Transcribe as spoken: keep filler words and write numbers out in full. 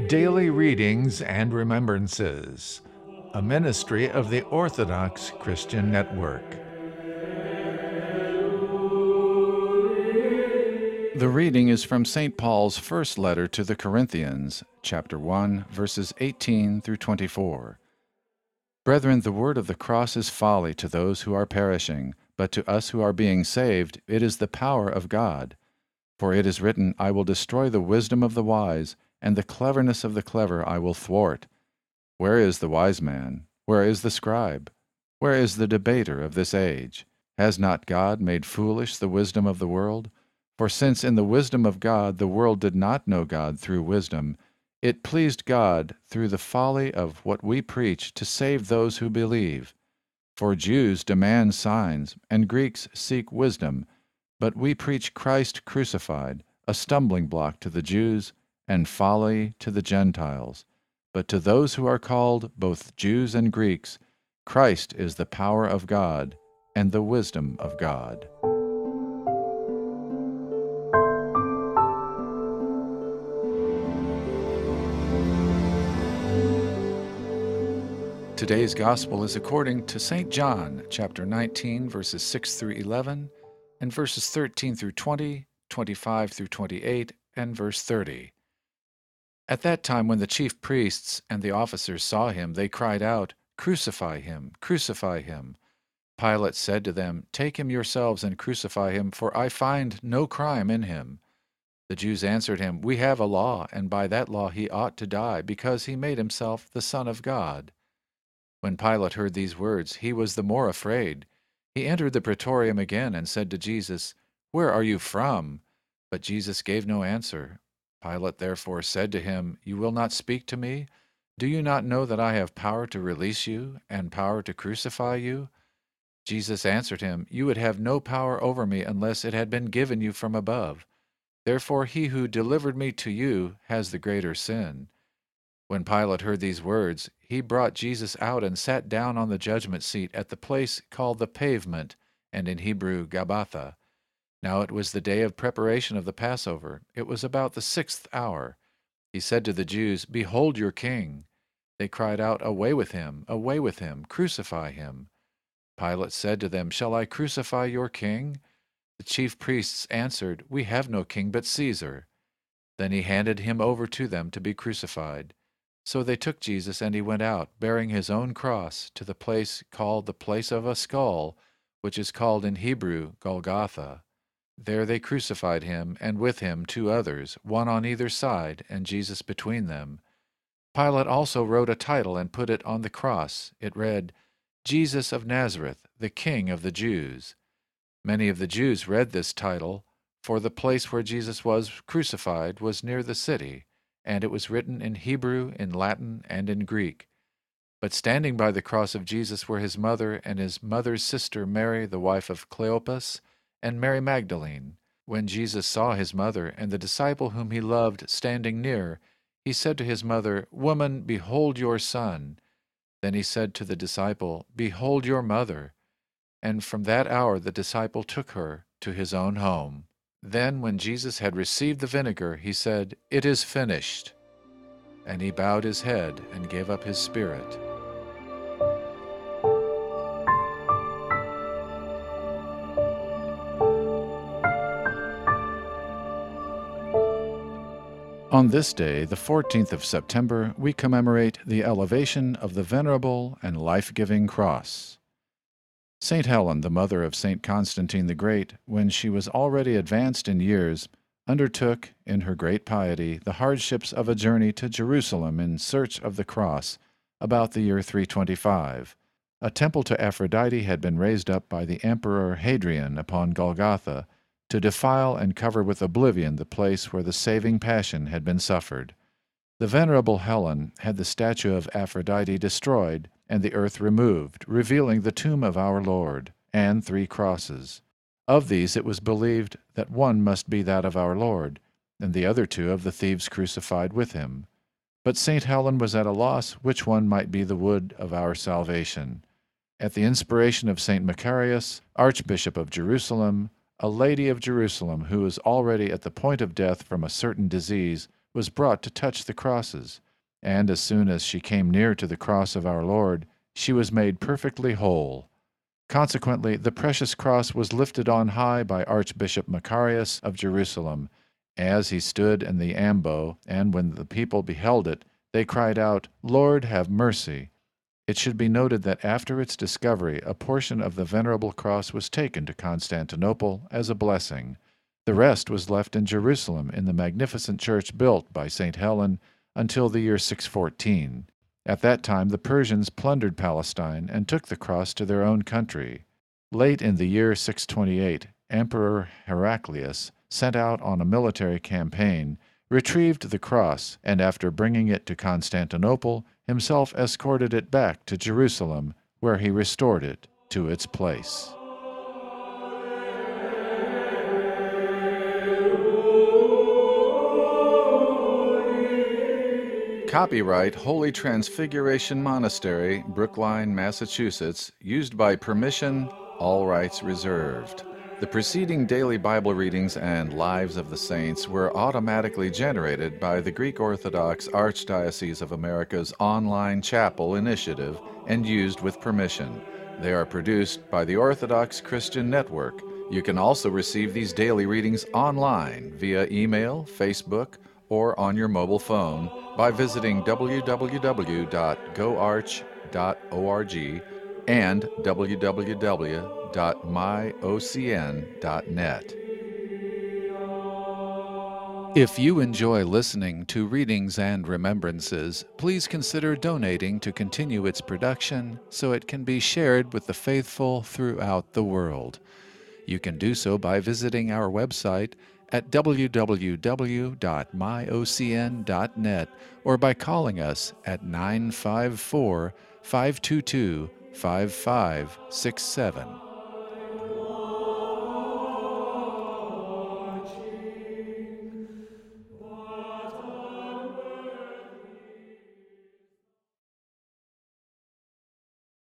Daily Readings and Remembrances, a ministry of the Orthodox Christian Network. The reading is from Saint Paul's first letter to the Corinthians, chapter one, verses eighteen through twenty-four. Brethren, the word of the cross is folly to those who are perishing, but to us who are being saved it is the power of God. For it is written, I will destroy the wisdom of the wise, and the cleverness of the clever I will thwart. Where is the wise man? Where is the scribe? Where is the debater of this age? Has not God made foolish the wisdom of the world? For since in the wisdom of God the world did not know God through wisdom, it pleased God through the folly of what we preach to save those who believe. For Jews demand signs, and Greeks seek wisdom, but we preach Christ crucified, a stumbling block to the Jews, and folly to the Gentiles. But to those who are called, both Jews and Greeks, Christ is the power of God and the wisdom of God. Today's Gospel is according to Saint John, chapter nineteen, verses six through eleven, and verses thirteen through twenty, twenty-five through twenty-eight, and verse thirty. At that time, when the chief priests and the officers saw him, they cried out, Crucify him! Crucify him! Pilate said to them, Take him yourselves and crucify him, for I find no crime in him. The Jews answered him, We have a law, and by that law he ought to die, because he made himself the Son of God. When Pilate heard these words, he was the more afraid. He entered the praetorium again and said to Jesus, Where are you from? But Jesus gave no answer. Pilate therefore said to him, You will not speak to me? Do you not know that I have power to release you, and power to crucify you? Jesus answered him, You would have no power over me unless it had been given you from above. Therefore he who delivered me to you has the greater sin. When Pilate heard these words, he brought Jesus out and sat down on the judgment seat at the place called the Pavement, and in Hebrew Gabbatha. Now it was the day of preparation of the Passover. It was about the sixth hour. He said to the Jews, Behold your king. They cried out, Away with him! Away with him! Crucify him! Pilate said to them, Shall I crucify your king? The chief priests answered, We have no king but Caesar. Then he handed him over to them to be crucified. So they took Jesus, and he went out, bearing his own cross, to the place called the Place of a Skull, which is called in Hebrew Golgotha. There they crucified him, and with him two others, one on either side, and Jesus between them. Pilate also wrote a title and put it on the cross. It read, Jesus of Nazareth, the King of the Jews. Many of the Jews read this title, for the place where Jesus was crucified was near the city, and it was written in Hebrew, in Latin, and in Greek. But standing by the cross of Jesus were his mother and his mother's sister Mary, the wife of Cleopas, and Mary Magdalene. When Jesus saw his mother and the disciple whom he loved standing near, he said to his mother, Woman, behold your son. Then he said to the disciple, Behold your mother. And from that hour the disciple took her to his own home. Then when Jesus had received the vinegar, he said, It is finished. And he bowed his head and gave up his spirit. On this day, the fourteenth of September, we commemorate the elevation of the venerable and life-giving cross. Saint Helen, the mother of Saint Constantine the Great, when she was already advanced in years, undertook, in her great piety, the hardships of a journey to Jerusalem in search of the cross, about the year three twenty-five. A temple to Aphrodite had been raised up by the Emperor Hadrian upon Golgotha, to defile and cover with oblivion the place where the saving passion had been suffered. The venerable Helen had the statue of Aphrodite destroyed, and the earth removed, revealing the tomb of our Lord, and three crosses. Of these it was believed that one must be that of our Lord, and the other two of the thieves crucified with him. But Saint Helen was at a loss which one might be the wood of our salvation. At the inspiration of Saint Macarius, Archbishop of Jerusalem, a lady of Jerusalem who was already at the point of death from a certain disease, was brought to touch the crosses, and as soon as she came near to the cross of our Lord, she was made perfectly whole. Consequently, the precious cross was lifted on high by Archbishop Macarius of Jerusalem, as he stood in the ambo, and when the people beheld it, they cried out, "Lord, have mercy!" It should be noted that after its discovery, a portion of the venerable cross was taken to Constantinople as a blessing. The rest was left in Jerusalem in the magnificent church built by Saint Helen until the year six fourteen. At that time the Persians plundered Palestine and took the cross to their own country. Late in the year six twenty-eight, Emperor Heraclius, sent out on a military campaign, retrieved the cross, and after bringing it to Constantinople, himself escorted it back to Jerusalem, where he restored it to its place. Copyright Holy Transfiguration Monastery, Brookline, Massachusetts, used by permission, all rights reserved. The preceding daily Bible readings and Lives of the Saints were automatically generated by the Greek Orthodox Archdiocese of America's online chapel initiative and used with permission. They are produced by the Orthodox Christian Network. You can also receive these daily readings online via email, Facebook, or on your mobile phone by visiting w w w dot go arch dot org and w w w dot my o c n dot net. If you enjoy listening to Readings and Remembrances, please consider donating to continue its production so it can be shared with the faithful throughout the world. You can do so by visiting our website at w w w dot my o c n dot net or by calling us at nine five four, five two two, five five six seven.